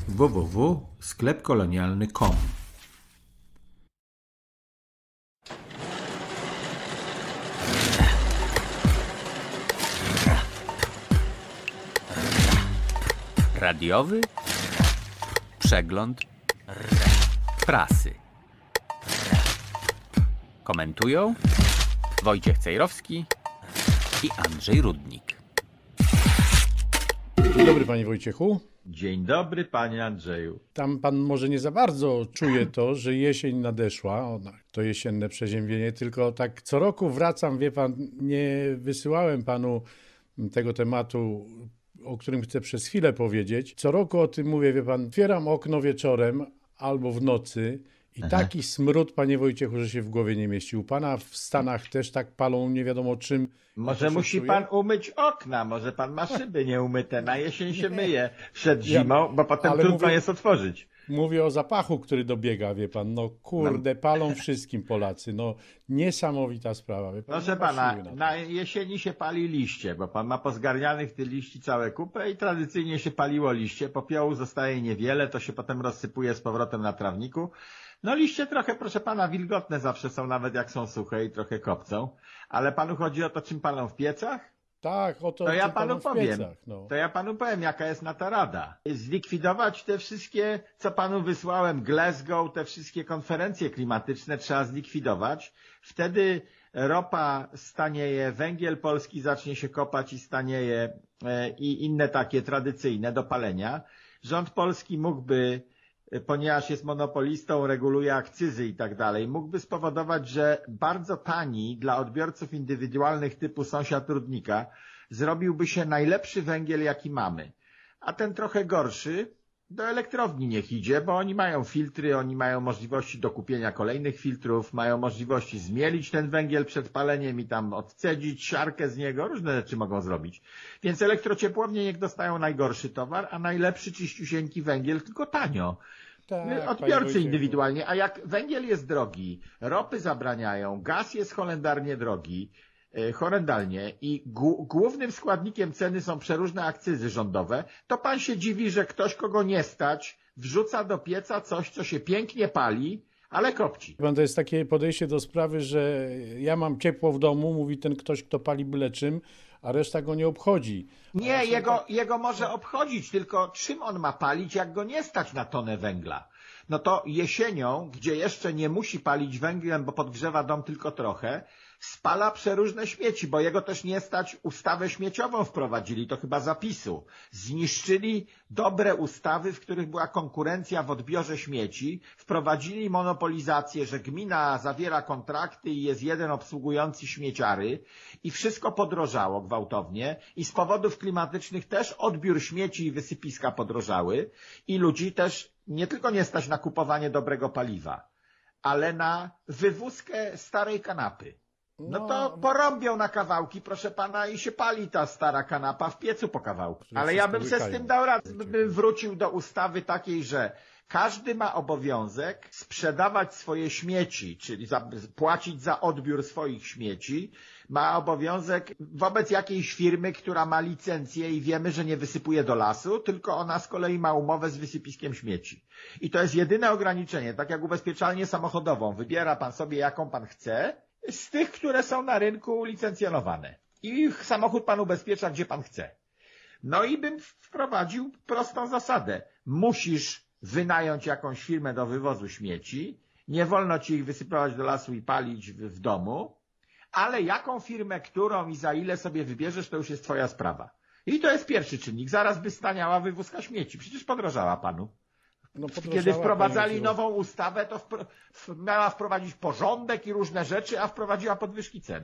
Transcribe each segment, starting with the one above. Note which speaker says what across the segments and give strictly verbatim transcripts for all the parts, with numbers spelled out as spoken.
Speaker 1: w w w kropka sklep kolonialny kropka com. Radiowy przegląd prasy. Komentują Wojciech Cejrowski i Andrzej Rudnik.
Speaker 2: Dzień dobry, panie Wojciechu.
Speaker 3: Dzień dobry, panie Andrzeju.
Speaker 2: Tam pan może nie za bardzo czuje to, że jesień nadeszła, o, to jesienne przeziębienie, tylko tak co roku wracam, wie pan, nie wysyłałem panu tego tematu, o którym chcę przez chwilę powiedzieć. Co roku o tym mówię, wie pan, otwieram okno wieczorem albo w nocy i Aha. taki smród, panie Wojciechu, że się w głowie nie mieści. U pana w Stanach też tak palą nie wiadomo czym.
Speaker 3: Może musi pan umyć okna, może pan ma szyby nieumyte, na jesień się myje przed zimą, ja, bo potem trudno mówię, jest otworzyć.
Speaker 2: Mówię o zapachu, który dobiega, wie pan, no kurde, palą wszystkim Polacy, no niesamowita sprawa. Wie pan,
Speaker 3: Proszę pana, na, na jesieni się pali liście, bo pan ma pozgarnianych tych liści całe kupę i tradycyjnie się paliło liście, popiołu zostaje niewiele, to się potem rozsypuje z powrotem na trawniku. No liście trochę, proszę pana, wilgotne zawsze są, nawet jak są suche i trochę kopcą, ale panu chodzi o to, czym palą w piecach?
Speaker 2: Tak, o to,
Speaker 3: to ja panu powiem,
Speaker 2: piecach, no.
Speaker 3: to ja panu powiem, jaka jest na to rada. Zlikwidować te wszystkie, co panu wysłałem, Glasgow, te wszystkie konferencje klimatyczne trzeba zlikwidować. Wtedy ropa stanieje, węgiel polski zacznie się kopać i stanieje i inne takie tradycyjne do palenia. Rząd polski mógłby, ponieważ jest monopolistą, reguluje akcyzy i tak dalej, mógłby spowodować, że bardzo tani dla odbiorców indywidualnych typu sąsiad Rudnika zrobiłby się najlepszy węgiel, jaki mamy. A ten trochę gorszy do elektrowni niech idzie, bo oni mają filtry, oni mają możliwości dokupienia kolejnych filtrów, mają możliwości zmielić ten węgiel przed paleniem i tam odcedzić siarkę z niego, różne rzeczy mogą zrobić. Więc elektrociepłownie niech dostają najgorszy towar, a najlepszy czyściusieńki węgiel tylko tanio. Tak, odbiorcy indywidualnie, a jak węgiel jest drogi, ropy zabraniają, gaz jest holendarnie drogi, horrendalnie i głównym składnikiem ceny są przeróżne akcyzy rządowe, to pan się dziwi, że ktoś, kogo nie stać, wrzuca do pieca coś, co się pięknie pali, ale kopci.
Speaker 2: Pan, to jest takie podejście do sprawy, że ja mam ciepło w domu, mówi ten ktoś, kto pali byle czym, a reszta go nie obchodzi.
Speaker 3: Nie, jego, tak... jego może obchodzić, tylko czym on ma palić, jak go nie stać na tonę węgla? No to jesienią, gdzie jeszcze nie musi palić węglem, bo podgrzewa dom tylko trochę, spala przeróżne śmieci, bo jego też nie stać, ustawę śmieciową wprowadzili, to chyba zapisu. Zniszczyli dobre ustawy, w których była konkurencja w odbiorze śmieci, wprowadzili monopolizację, że gmina zawiera kontrakty i jest jeden obsługujący śmieciary i wszystko podrożało gwałtownie i z powodów klimatycznych też odbiór śmieci i wysypiska podrożały i ludzi też nie tylko nie stać na kupowanie dobrego paliwa, ale na wywózkę starej kanapy. No to porąbią na kawałki, proszę pana, i się pali ta stara kanapa w piecu po kawałku. Ale ja bym se z tym dał radę, bym wrócił do ustawy takiej, że każdy ma obowiązek sprzedawać swoje śmieci, czyli za, płacić za odbiór swoich śmieci, ma obowiązek wobec jakiejś firmy, która ma licencję i wiemy, że nie wysypuje do lasu, tylko ona z kolei ma umowę z wysypiskiem śmieci. I to jest jedyne ograniczenie, tak jak ubezpieczalnię samochodową. Wybiera pan sobie, jaką pan chce, z tych, które są na rynku licencjonowane. I samochód pan ubezpiecza, gdzie pan chce. No i bym wprowadził prostą zasadę. Musisz wynająć jakąś firmę do wywozu śmieci, nie wolno ci ich wysypywać do lasu i palić w, w domu, ale jaką firmę, którą i za ile sobie wybierzesz, to już jest twoja sprawa. I to jest pierwszy czynnik. Zaraz by staniała wywózka śmieci. Przecież podrożała panu. No, Kiedy wprowadzali nową ustawę, to wpro miała wprowadzić porządek i różne rzeczy, a wprowadziła podwyżki cen.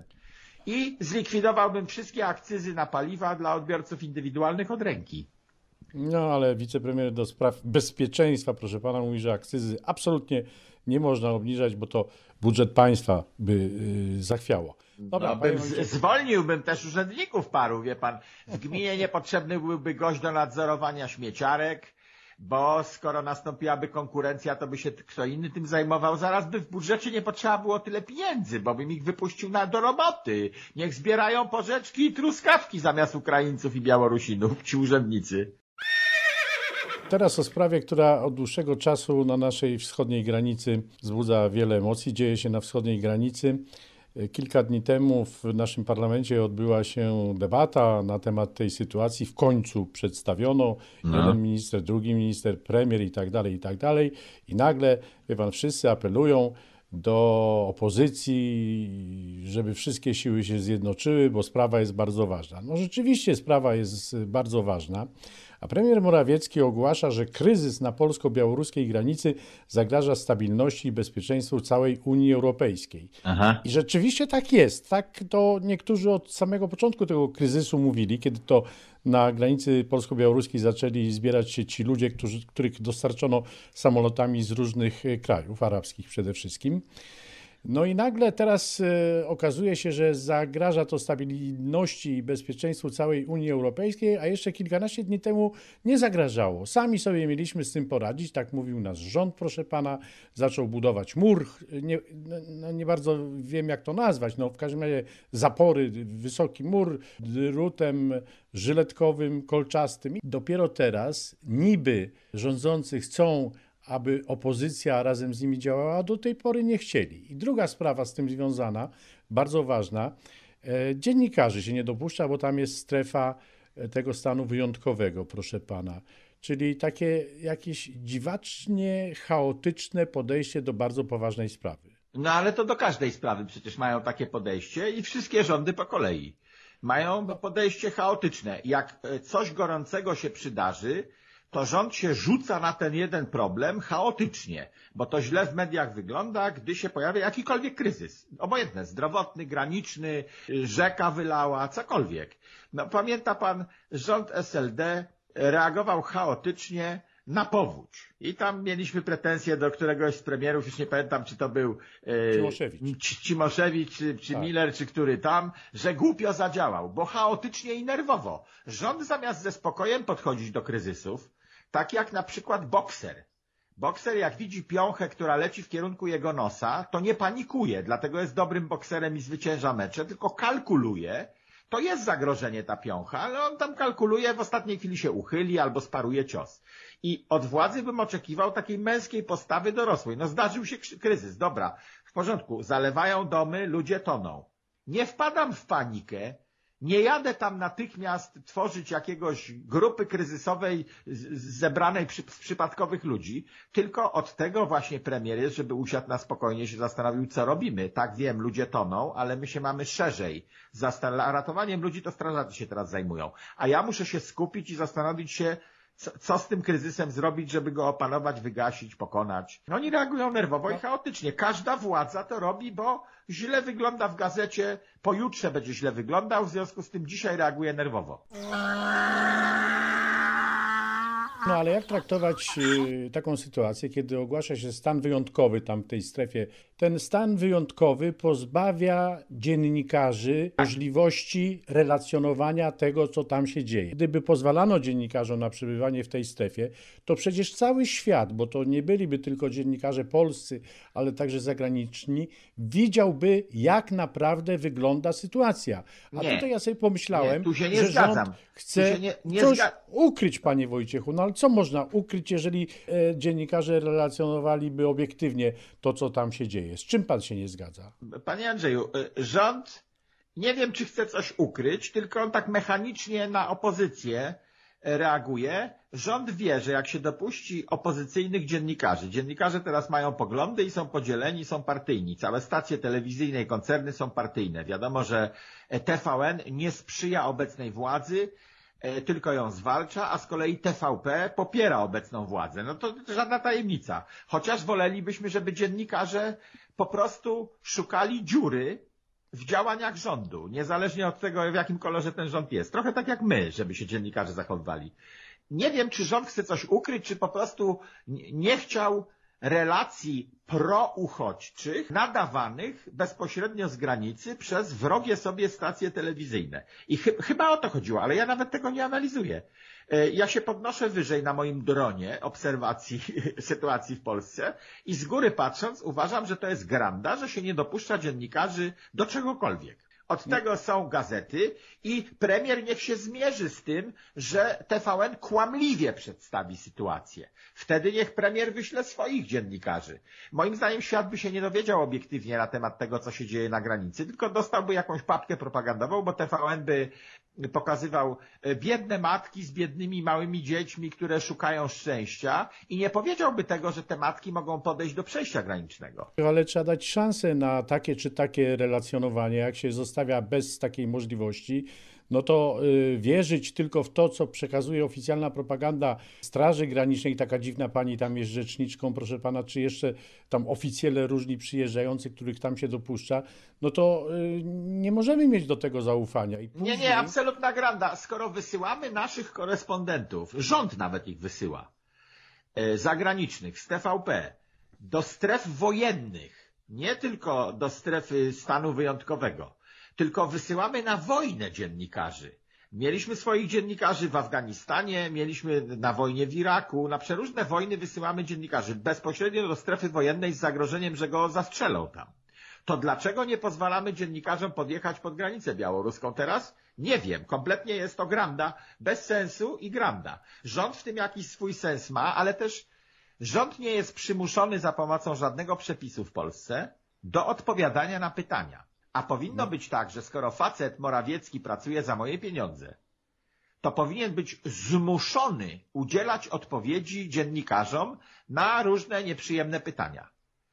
Speaker 3: I zlikwidowałbym wszystkie akcyzy na paliwa dla odbiorców indywidualnych od ręki.
Speaker 2: No ale wicepremier do spraw bezpieczeństwa, proszę pana, mówi, że akcyzy absolutnie nie można obniżać, bo to budżet państwa by yy, zachwiało.
Speaker 3: Dobra, no, bym z, zwolniłbym też urzędników paru, wie pan. W gminie niepotrzebny byłby gość do nadzorowania śmieciarek, bo skoro nastąpiłaby konkurencja, to by się kto inny tym zajmował. Zaraz by w budżecie nie potrzeba było tyle pieniędzy, bo bym ich wypuścił na, do roboty. Niech zbierają porzeczki i truskawki zamiast Ukraińców i Białorusinów, ci urzędnicy.
Speaker 2: Teraz o sprawie, która od dłuższego czasu na naszej wschodniej granicy wzbudza wiele emocji. Dzieje się na wschodniej granicy. Kilka dni temu w naszym parlamencie odbyła się debata na temat tej sytuacji. W końcu przedstawiono no. jeden minister, drugi minister, premier i tak dalej, i tak dalej. I nagle, wie pan, wszyscy apelują do opozycji, żeby wszystkie siły się zjednoczyły, bo sprawa jest bardzo ważna. No rzeczywiście sprawa jest bardzo ważna, a premier Morawiecki ogłasza, że kryzys na polsko-białoruskiej granicy zagraża stabilności i bezpieczeństwu całej Unii Europejskiej. Aha. I rzeczywiście tak jest. Tak to niektórzy od samego początku tego kryzysu mówili, kiedy to na granicy polsko-białoruskiej zaczęli zbierać się ci ludzie, którzy, których dostarczono samolotami z różnych krajów, arabskich przede wszystkim. No i nagle teraz e, okazuje się, że zagraża to stabilności i bezpieczeństwu całej Unii Europejskiej, a jeszcze kilkanaście dni temu nie zagrażało. Sami sobie mieliśmy z tym poradzić, tak mówił nasz rząd, proszę pana, zaczął budować mur, nie, no, nie bardzo wiem jak to nazwać, no w każdym razie zapory, wysoki mur drutem żyletkowym, kolczastym. I dopiero teraz niby rządzący chcą, aby opozycja razem z nimi działała, a do tej pory nie chcieli. I druga sprawa z tym związana, bardzo ważna, dziennikarzy się nie dopuszcza, bo tam jest strefa tego stanu wyjątkowego, proszę pana. Czyli takie jakieś dziwacznie chaotyczne podejście do bardzo poważnej sprawy.
Speaker 3: No ale to do każdej sprawy przecież mają takie podejście i wszystkie rządy po kolei. Mają podejście chaotyczne. Jak coś gorącego się przydarzy, to rząd się rzuca na ten jeden problem chaotycznie, bo to źle w mediach wygląda, gdy się pojawia jakikolwiek kryzys. Obojętne, zdrowotny, graniczny, rzeka wylała, cokolwiek. No, pamięta pan, rząd S L D reagował chaotycznie na powódź. I tam mieliśmy pretensje do któregoś z premierów, już nie pamiętam, czy to był e,
Speaker 2: Cimoszewicz,
Speaker 3: Cimoszewicz czy, czy tak. Miller, czy który tam, że głupio zadziałał, bo chaotycznie i nerwowo. Rząd zamiast ze spokojem podchodzić do kryzysów, tak jak na przykład bokser. Bokser jak widzi piąchę, która leci w kierunku jego nosa, to nie panikuje, dlatego jest dobrym bokserem i zwycięża mecze, tylko kalkuluje. To jest zagrożenie ta piącha, ale on tam kalkuluje, w ostatniej chwili się uchyli albo sparuje cios. I od władzy bym oczekiwał takiej męskiej postawy dorosłej. No zdarzył się kryzys, dobra, w porządku, zalewają domy, ludzie toną. Nie wpadam w panikę, nie jadę tam natychmiast tworzyć jakiegoś grupy kryzysowej zebranej przy, z przypadkowych ludzi, tylko od tego właśnie premier jest, żeby usiadł na spokojnie, się zastanowił, co robimy. Tak wiem, ludzie toną, ale my się mamy szerzej. Zastan- ratowaniem ludzi to strażacy się teraz zajmują. A ja muszę się skupić i zastanowić się, co, co z tym kryzysem zrobić, żeby go opanować, wygasić, pokonać. No oni reagują nerwowo i chaotycznie. Każda władza to robi, bo źle wygląda w gazecie, pojutrze będzie źle wyglądał, w związku z tym dzisiaj reaguje nerwowo.
Speaker 2: No ale jak traktować y, taką sytuację, kiedy ogłasza się stan wyjątkowy tam w tej strefie? Ten stan wyjątkowy pozbawia dziennikarzy możliwości relacjonowania tego, co tam się dzieje. Gdyby pozwalano dziennikarzom na przebywanie w tej strefie, to przecież cały świat, bo to nie byliby tylko dziennikarze polscy, ale także zagraniczni, widziałby, jak naprawdę wygląda sytuacja. A
Speaker 3: nie,
Speaker 2: tutaj ja sobie pomyślałem,
Speaker 3: nie, tu się nie
Speaker 2: że
Speaker 3: zgadzam.
Speaker 2: rząd chce
Speaker 3: nie, nie
Speaker 2: coś
Speaker 3: zga...
Speaker 2: ukryć, panie Wojciechu. No ale co można ukryć, jeżeli e, dziennikarze relacjonowaliby obiektywnie to, co tam się dzieje? Z czym pan się nie zgadza?
Speaker 3: Panie Andrzeju, rząd nie wiem, czy chce coś ukryć, tylko on tak mechanicznie na opozycję reaguje. Rząd wie, że jak się dopuści opozycyjnych dziennikarzy, dziennikarze teraz mają poglądy i są podzieleni, są partyjni. Całe stacje telewizyjne i koncerny są partyjne. Wiadomo, że T V N nie sprzyja obecnej władzy, tylko ją zwalcza, a z kolei T V P popiera obecną władzę. No to żadna tajemnica. Chociaż wolelibyśmy, żeby dziennikarze po prostu szukali dziury w działaniach rządu, niezależnie od tego, w jakim kolorze ten rząd jest. Trochę tak jak my, żeby się dziennikarze zachowywali. Nie wiem, czy rząd chce coś ukryć, czy po prostu nie chciał relacji prouchodźczych nadawanych bezpośrednio z granicy przez wrogie sobie stacje telewizyjne. I chy- chyba o to chodziło, ale ja nawet tego nie analizuję. Ja się podnoszę wyżej na moim dronie obserwacji sytuacji w Polsce i z góry patrząc uważam, że to jest granda, że się nie dopuszcza dziennikarzy do czegokolwiek. Od tego są gazety i premier niech się zmierzy z tym, że T V N kłamliwie przedstawi sytuację. Wtedy niech premier wyśle swoich dziennikarzy. Moim zdaniem świat by się nie dowiedział obiektywnie na temat tego, co się dzieje na granicy, tylko dostałby jakąś papkę propagandową, bo T V N by pokazywał biedne matki z biednymi małymi dziećmi, które szukają szczęścia i nie powiedziałby tego, że te matki mogą podejść do przejścia granicznego.
Speaker 2: Ale trzeba dać szansę na takie czy takie relacjonowanie. Jak się zostawia bez takiej możliwości, no to y, wierzyć tylko w to, co przekazuje oficjalna propaganda Straży Granicznej. Taka dziwna pani tam jest rzeczniczką, proszę pana, czy jeszcze tam oficjele różni przyjeżdżający, których tam się dopuszcza, no to y, nie możemy mieć do tego zaufania. I później...
Speaker 3: Nie, nie, absolutna granda. Skoro wysyłamy naszych korespondentów, rząd nawet ich wysyła, y, zagranicznych z T V P, do stref wojennych, nie tylko do strefy stanu wyjątkowego, tylko wysyłamy na wojnę dziennikarzy. Mieliśmy swoich dziennikarzy w Afganistanie, mieliśmy na wojnie w Iraku, na przeróżne wojny wysyłamy dziennikarzy bezpośrednio do strefy wojennej z zagrożeniem, że go zastrzelą tam. To dlaczego nie pozwalamy dziennikarzom podjechać pod granicę białoruską teraz? Nie wiem, kompletnie jest to granda, bez sensu i granda. Rząd w tym jakiś swój sens ma, ale też rząd nie jest przymuszony za pomocą żadnego przepisu w Polsce do odpowiadania na pytania. A powinno być tak, że skoro facet Morawiecki pracuje za moje pieniądze, to powinien być zmuszony udzielać odpowiedzi dziennikarzom na różne nieprzyjemne pytania.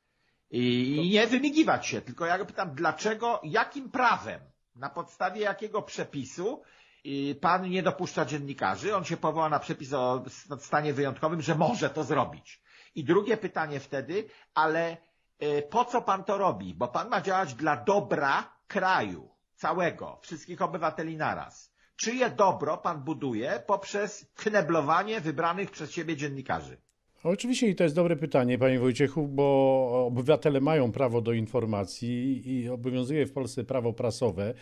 Speaker 3: I nie wymigiwać się, tylko ja go pytam, dlaczego, jakim prawem, na podstawie jakiego przepisu pan nie dopuszcza dziennikarzy, on się powoła na przepis o stanie wyjątkowym, że może to zrobić. I drugie pytanie wtedy, ale po co pan to robi? Bo pan ma działać dla dobra kraju, całego, wszystkich obywateli naraz. Czyje dobro pan buduje poprzez kneblowanie wybranych przez siebie dziennikarzy?
Speaker 2: Oczywiście i to jest dobre pytanie, panie Wojciechu, bo obywatele mają prawo do informacji i obowiązuje w Polsce prawo prasowe.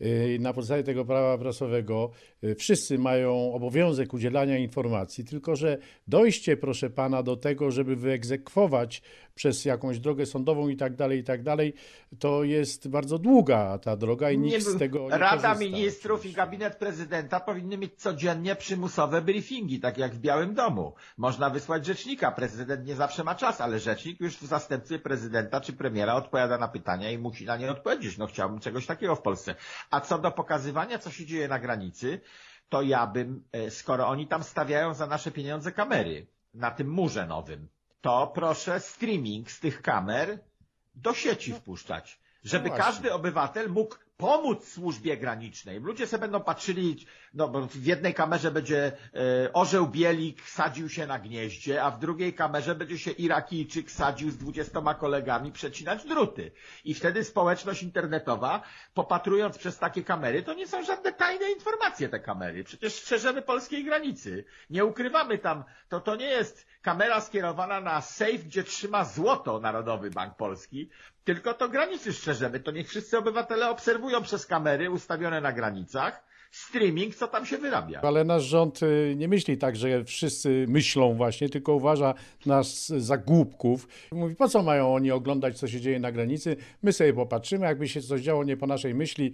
Speaker 2: Na podstawie tego prawa prasowego wszyscy mają obowiązek udzielania informacji, tylko że dojście, proszę pana, do tego, żeby wyegzekwować przez jakąś drogę sądową i tak dalej, i tak dalej, to jest bardzo długa ta droga i nikt
Speaker 3: nie,
Speaker 2: z tego nie
Speaker 3: Rada
Speaker 2: korzysta,
Speaker 3: Ministrów
Speaker 2: oczywiście.
Speaker 3: i gabinet prezydenta powinny mieć codziennie przymusowe briefingi, tak jak w Białym Domu. Można wysłać rzecznika, prezydent nie zawsze ma czas, ale rzecznik już w zastępstwie prezydenta czy premiera odpowiada na pytania i musi na nie odpowiedzieć. No chciałbym czegoś takiego w Polsce. A co do pokazywania, co się dzieje na granicy, to ja bym, skoro oni tam stawiają za nasze pieniądze kamery na tym murze nowym, to proszę streaming z tych kamer do sieci wpuszczać, żeby
Speaker 2: no
Speaker 3: każdy obywatel mógł pomóc służbie granicznej. Ludzie sobie będą patrzyli, no bo w jednej kamerze będzie e, orzeł bielik sadził się na gnieździe, a w drugiej kamerze będzie się Irakijczyk sadził z dwudziestoma kolegami przecinać druty. I wtedy społeczność internetowa, popatrując przez takie kamery, to nie są żadne tajne informacje te kamery. Przecież strzeżemy polskiej granicy. Nie ukrywamy tam, to to nie jest kamera skierowana na sejf, gdzie trzyma złoto Narodowy Bank Polski, tylko to granicy strzeżemy. To niech wszyscy obywatele obserwują przez kamery ustawione na granicach streaming, co tam się wyrabia.
Speaker 2: Ale nasz rząd nie myśli tak, że wszyscy myślą właśnie, tylko uważa nas za głupków. Mówi, po co mają oni oglądać, co się dzieje na granicy? My sobie popatrzymy, jakby się coś działo nie po naszej myśli,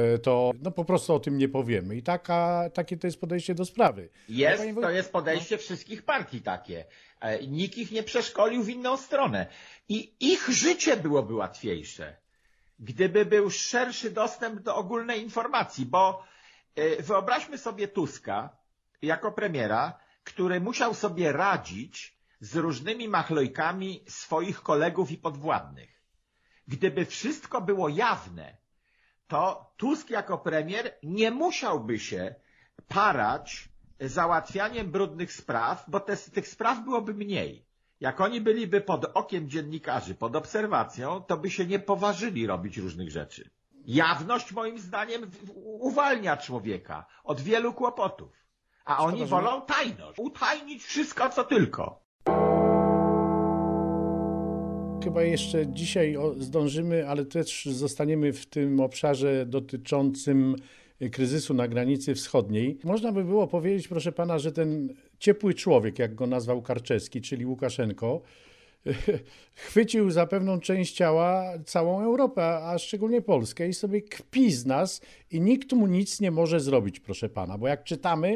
Speaker 2: to no po prostu o tym nie powiemy. I taka, takie to jest podejście do sprawy.
Speaker 3: Jest, to jest podejście wszystkich partii takie. Nikt ich nie przeszkolił w inną stronę. I ich życie byłoby łatwiejsze, gdyby był szerszy dostęp do ogólnej informacji, bo wyobraźmy sobie Tuska jako premiera, który musiał sobie radzić z różnymi machlojkami swoich kolegów i podwładnych. Gdyby wszystko było jawne, to Tusk jako premier nie musiałby się parać załatwianiem brudnych spraw, bo te, tych spraw byłoby mniej. Jak oni byliby pod okiem dziennikarzy, pod obserwacją, to by się nie poważyli robić różnych rzeczy. Jawność moim zdaniem uwalnia człowieka od wielu kłopotów, a
Speaker 2: Szkoda,
Speaker 3: oni
Speaker 2: że
Speaker 3: wolą tajność, utajnić wszystko co tylko.
Speaker 2: Chyba jeszcze dzisiaj zdążymy, ale też zostaniemy w tym obszarze dotyczącym kryzysu na granicy wschodniej. Można by było powiedzieć, proszę pana, że ten ciepły człowiek, jak go nazwał Karczewski, czyli Łukaszenko, chwycił za pewną część ciała całą Europę, a szczególnie Polskę i sobie kpi z nas i nikt mu nic nie może zrobić, proszę pana, bo jak czytamy,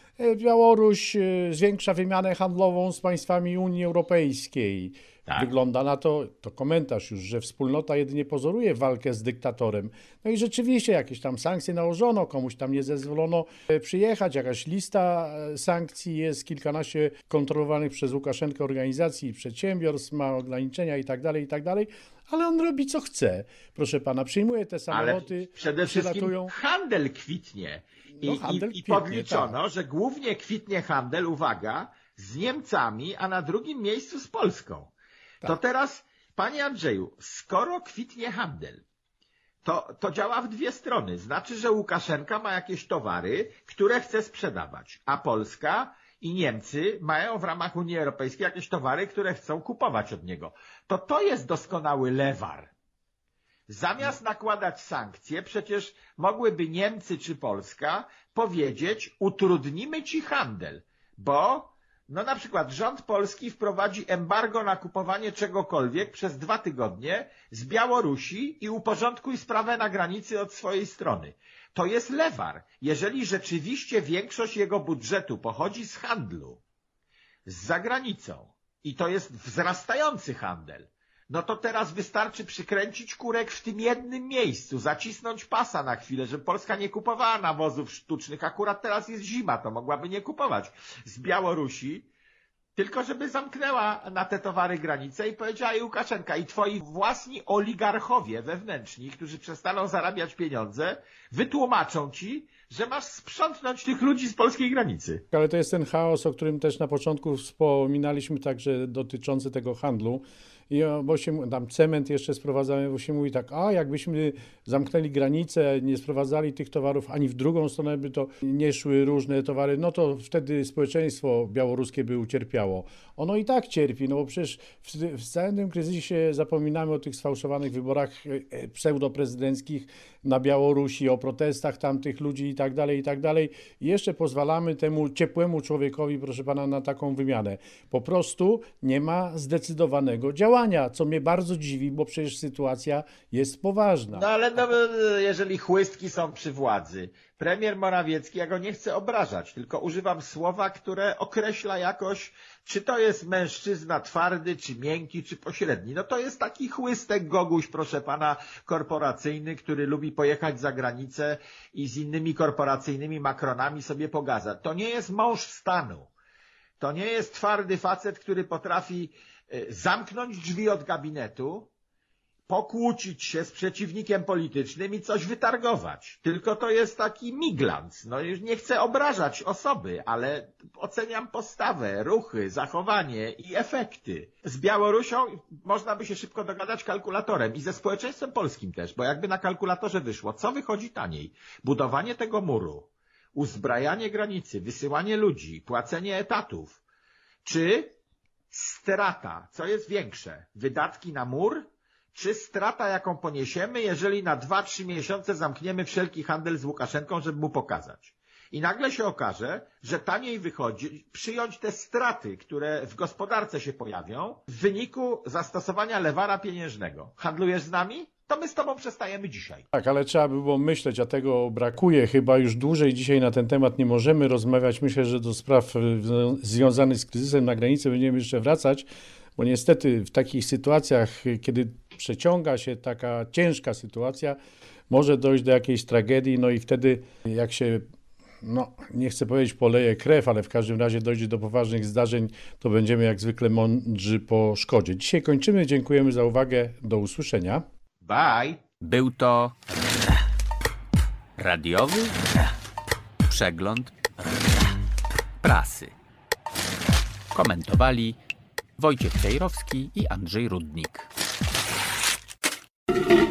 Speaker 2: Białoruś zwiększa wymianę handlową z państwami Unii Europejskiej.
Speaker 3: Tak.
Speaker 2: Wygląda na to, to komentarz już, że wspólnota jedynie pozoruje walkę z dyktatorem. No i rzeczywiście jakieś tam sankcje nałożono, komuś tam nie zezwolono przyjechać, jakaś lista sankcji jest, kilkanaście kontrolowanych przez Łukaszenkę organizacji i przedsiębiorstw, ma ograniczenia i tak dalej, i tak dalej, ale on robi co chce. Proszę pana, przyjmuje te samoloty,
Speaker 3: Ale przede wszystkim
Speaker 2: przylatują.
Speaker 3: handel kwitnie. I,
Speaker 2: No, handel
Speaker 3: i, i
Speaker 2: kwitnie,
Speaker 3: podliczono,
Speaker 2: tak.
Speaker 3: że głównie kwitnie handel, uwaga, z Niemcami, a na drugim miejscu z Polską. To
Speaker 2: Tak.
Speaker 3: teraz, panie Andrzeju, skoro kwitnie handel, to, to działa w dwie strony. Znaczy, że Łukaszenka ma jakieś towary, które chce sprzedawać, a Polska i Niemcy mają w ramach Unii Europejskiej jakieś towary, które chcą kupować od niego. To to jest doskonały lewar. Zamiast nakładać sankcje, przecież mogłyby Niemcy czy Polska powiedzieć, utrudnimy ci handel, bo no na przykład rząd polski wprowadzi embargo na kupowanie czegokolwiek przez dwa tygodnie z Białorusi i uporządkuj sprawę na granicy od swojej strony. To jest lewar. Jeżeli rzeczywiście większość jego budżetu pochodzi z handlu z zagranicą i to jest wzrastający handel, no to teraz wystarczy przykręcić kurek w tym jednym miejscu, zacisnąć pasa na chwilę, żeby Polska nie kupowała nawozów sztucznych. Akurat teraz jest zima, to mogłaby nie kupować z Białorusi, tylko żeby zamknęła na te towary granice i powiedziała jej Łukaszenka, i twoi własni oligarchowie wewnętrzni, którzy przestaną zarabiać pieniądze, wytłumaczą ci, że masz sprzątnąć tych ludzi z polskiej granicy.
Speaker 2: Ale to jest ten chaos, o którym też na początku wspominaliśmy, także dotyczący tego handlu. I bo się, tam cement jeszcze sprowadzamy, bo się mówi tak, a jakbyśmy zamknęli granicę, nie sprowadzali tych towarów, ani w drugą stronę by to nie szły różne towary, no to wtedy społeczeństwo białoruskie by ucierpiało. Ono i tak cierpi, no bo przecież w, w całym tym kryzysie zapominamy o tych sfałszowanych wyborach pseudoprezydenckich na Białorusi, o protestach tamtych ludzi i tak dalej, i tak dalej. I jeszcze pozwalamy temu ciepłemu człowiekowi, proszę pana, na taką wymianę. Po prostu nie ma zdecydowanego działania, co mnie bardzo dziwi, bo przecież sytuacja jest poważna.
Speaker 3: No ale no, jeżeli chłystki są przy władzy, premier Morawiecki, ja go nie chcę obrażać, tylko używam słowa, które określa jakoś, czy to jest mężczyzna twardy, czy miękki, czy pośredni. No to jest taki chłystek goguś, proszę pana, korporacyjny, który lubi pojechać za granicę i z innymi korporacyjnymi makronami sobie pogadać. To nie jest mąż stanu. To nie jest twardy facet, który potrafi zamknąć drzwi od gabinetu, pokłócić się z przeciwnikiem politycznym i coś wytargować. Tylko to jest taki miglans. No już nie chcę obrażać osoby, ale oceniam postawę, ruchy, zachowanie i efekty. Z Białorusią można by się szybko dogadać kalkulatorem i ze społeczeństwem polskim też, bo jakby na kalkulatorze wyszło, co wychodzi taniej? Budowanie tego muru, uzbrajanie granicy, wysyłanie ludzi, płacenie etatów, czy strata, co jest większe? Wydatki na mur, czy strata, jaką poniesiemy, jeżeli na dwa trzy miesiące zamkniemy wszelki handel z Łukaszenką, żeby mu pokazać? I nagle się okaże, że taniej wychodzi przyjąć te straty, które w gospodarce się pojawią w wyniku zastosowania lewara pieniężnego. Handlujesz z nami? To my z tobą przestajemy dzisiaj.
Speaker 2: Tak, ale trzeba by było myśleć, a tego brakuje. Chyba już dłużej dzisiaj na ten temat nie możemy rozmawiać. Myślę, że do spraw związanych z kryzysem na granicy będziemy jeszcze wracać, bo niestety w takich sytuacjach, kiedy przeciąga się taka ciężka sytuacja, może dojść do jakiejś tragedii, no i wtedy jak się, no nie chcę powiedzieć poleje krew, ale w każdym razie dojdzie do poważnych zdarzeń, to będziemy jak zwykle mądrzy po szkodzie. Dzisiaj kończymy, dziękujemy za uwagę, do usłyszenia.
Speaker 3: Bye!
Speaker 1: Był to radiowy przegląd prasy. Komentowali Wojciech Cejrowski i Andrzej Rudnik.